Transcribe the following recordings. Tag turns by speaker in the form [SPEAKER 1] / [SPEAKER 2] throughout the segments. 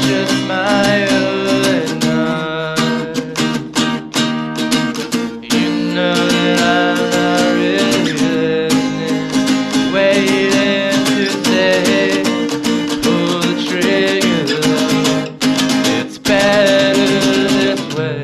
[SPEAKER 1] just smile at night. You know that I'm not really listening, waiting to say, pull the trigger, it's better this way.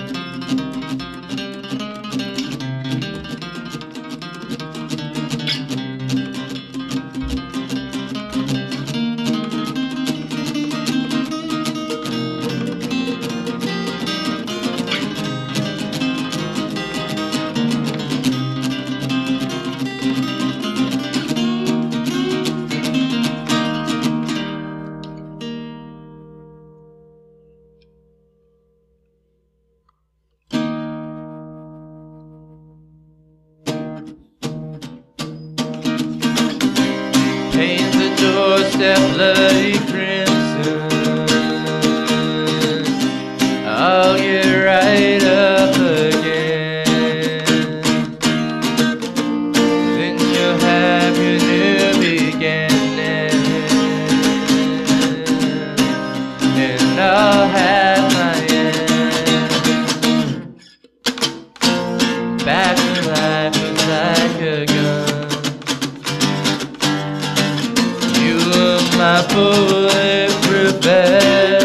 [SPEAKER 1] Paint the doorstep bloody crimson. I'll get right up again. Then you'll have your new beginning, and I'll have my end. Back to life was like a gun. My bulletproof vest.